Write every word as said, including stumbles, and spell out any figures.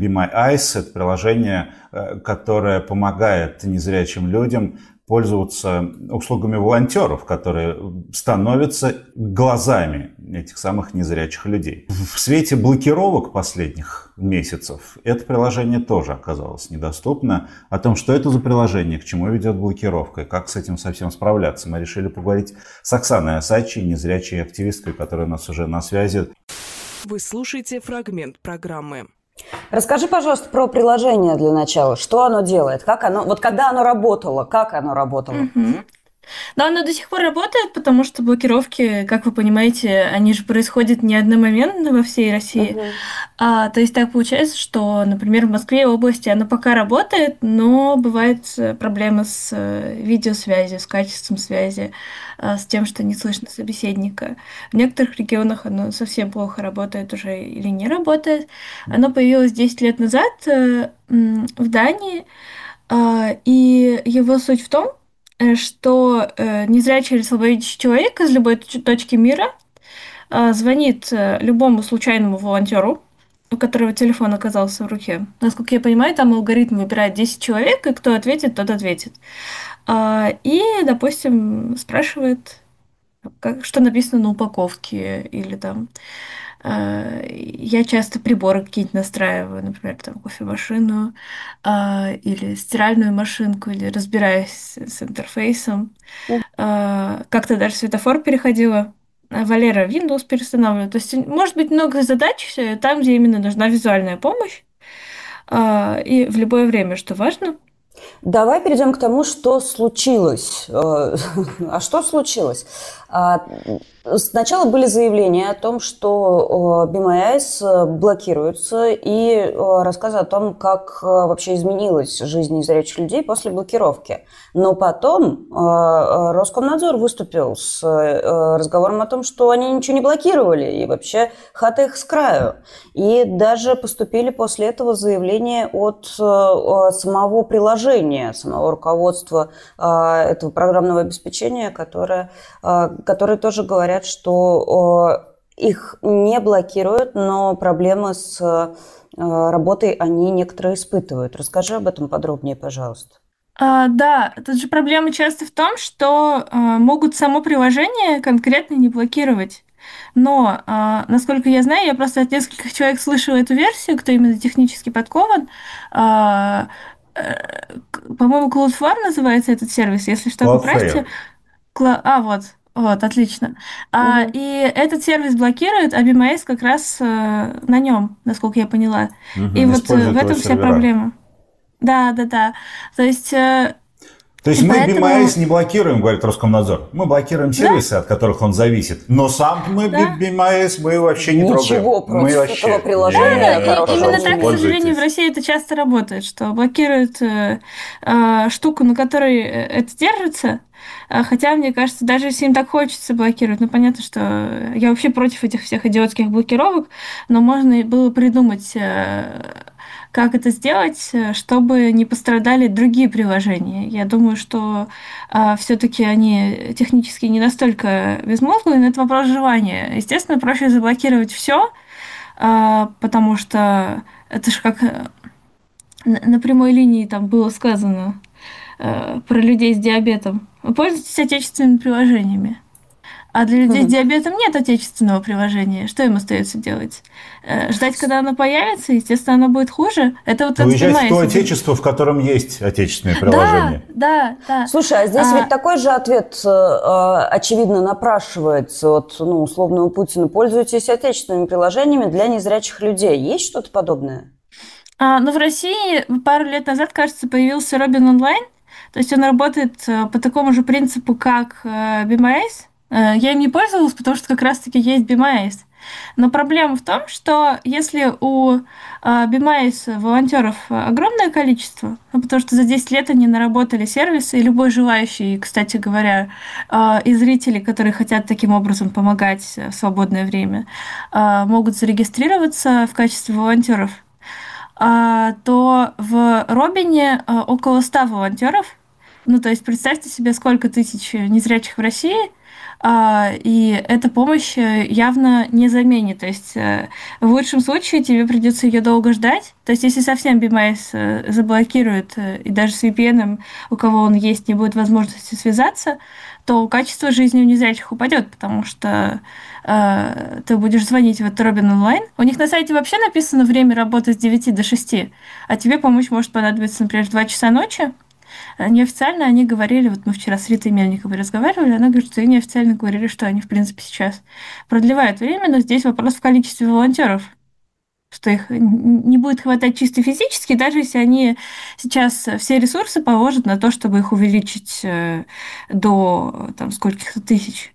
Be My Eyes – это приложение, которое помогает незрячим людям пользоваться услугами волонтеров, которые становятся глазами этих самых незрячих людей. В свете блокировок последних месяцев это приложение тоже оказалось недоступно. О том, что это за приложение, к чему ведет блокировка и как с этим совсем справляться, мы решили поговорить с Оксаной Осадчей, незрячей активисткой, которая у нас уже на связи. Вы слушаете фрагмент программы. Расскажи, пожалуйста, про приложение для начала. Что оно делает? Как оно, вот когда оно работало, как оно работало? Mm-hmm. Но оно до сих пор работает, потому что блокировки, как вы понимаете, они же происходят не одномоментно во всей России. Uh-huh. А, то есть так получается, что, например, в Москве и области оно пока работает, но бывают проблемы с видеосвязью, с качеством связи, с тем, что не слышно собеседника. В некоторых регионах оно совсем плохо работает уже или не работает. Оно появилось десять лет назад в Дании, и его суть в том, что э, незрячий или слабовидящий человек из любой точки мира э, звонит э, любому случайному волонтеру, у которого телефон оказался в руке. Насколько я понимаю, там алгоритм выбирает десять человек, и кто ответит, тот ответит. Э, и, допустим, спрашивает, как, что написано на упаковке, или там... Я часто приборы какие-нибудь настраиваю, например, там кофемашину э, или стиральную машинку, или разбираюсь с интерфейсом. Э, как-то даже светофор переходила. Валера Windows перестанавливает. То есть может быть много задач там, где именно нужна визуальная помощь, э, и в любое время, что важно. Давай перейдем к тому, что случилось. А что случилось? Сначала были заявления о том, что Be My Eyes блокируется, и рассказы о том, как вообще изменилась жизнь незрячих людей после блокировки. Но потом Роскомнадзор выступил с разговором о том, что они ничего не блокировали, и вообще хата их с краю. И даже поступили после этого заявления от самого приложения, самого руководства этого программного обеспечения, которое, которое тоже говорят, что их не блокируют, но проблемы с работой они некоторые испытывают. Расскажи об этом подробнее, пожалуйста. А, да, тут же проблема часто в том, что а, могут само приложение конкретно не блокировать. Но, а, насколько я знаю, я просто от нескольких человек слышала эту версию, кто именно технически подкован. А, по-моему, Cloudflare называется этот сервис, если что, поправьте. Кла... А, вот. Вот, отлично. Uh-huh. А, и этот сервис блокирует, а Be My Eyes как раз а, на нем, насколько я поняла. Uh-huh. И вот в этом вся проблема. Да, да, да. То есть... То есть мы поэтому... Be My Eyes не блокируем, говорит Роскомнадзор. Мы блокируем сервисы, да? От которых он зависит. Но сам мы да? Be My Eyes мы вообще не Ничего трогаем. Ничего против мы вообще... этого приложения. Да, и, именно так, к сожалению, в России это часто работает, что блокируют э, э, штуку, на которой это держится. Хотя, мне кажется, даже если им так хочется блокировать, ну, понятно, что я вообще против этих всех идиотских блокировок, но можно было придумать, как это сделать, чтобы не пострадали другие приложения. Я думаю, что а, все-таки они технически не настолько безмозглые, но это вопрос желания. Естественно, проще заблокировать все, а, потому что это же как на прямой линии там было сказано про людей с диабетом. Вы пользуетесь отечественными приложениями. А для людей mm-hmm. с диабетом нет отечественного приложения. Что им остается делать? Ждать, когда оно появится, естественно, оно будет хуже. Это вот уезжать в то отечество, в котором есть отечественные приложения. Да, да, да. Слушай, а здесь а... ведь такой же ответ, очевидно, напрашивается от, ну, условного Путина. Пользуйтесь отечественными приложениями для незрячих людей. Есть что-то подобное? А, ну, в России пару лет назад, кажется, появился Робин онлайн. То есть он работает по такому же принципу, как Be My Eyes. Я им не пользовалась, потому что как раз-таки есть Be My Eyes. Но проблема в том, что если у Be My Eyes волонтеров огромное количество, ну, потому что за десять лет они наработали сервисы, и любой желающий, кстати говоря, и зрители, которые хотят таким образом помогать в свободное время, могут зарегистрироваться в качестве волонтеров, то в Робине около ста волонтеров. Ну, то есть представьте себе, сколько тысяч незрячих в России, а, и эта помощь э, явно не заменит. То есть э, в лучшем случае тебе придется ее долго ждать. То есть если совсем би эм ай эс э, заблокирует, э, и даже с ви пи эн, у кого он есть, не будет возможности связаться, то качество жизни у незрячих упадет, потому что э, ты будешь звонить в этот Робин онлайн. У них на сайте вообще написано время работы с девяти до шести, а тебе помощь может понадобиться, например, в два часа ночи. Э, Неофициально они говорили, вот мы вчера с Ритой Мельниковой разговаривали, она говорит, что и неофициально говорили, что они, в принципе, сейчас продлевают время, но здесь вопрос в количестве волонтеров, что их н- не будет хватать чисто физически, даже если они сейчас все ресурсы положат на то, чтобы их увеличить э, до там скольких-то тысяч.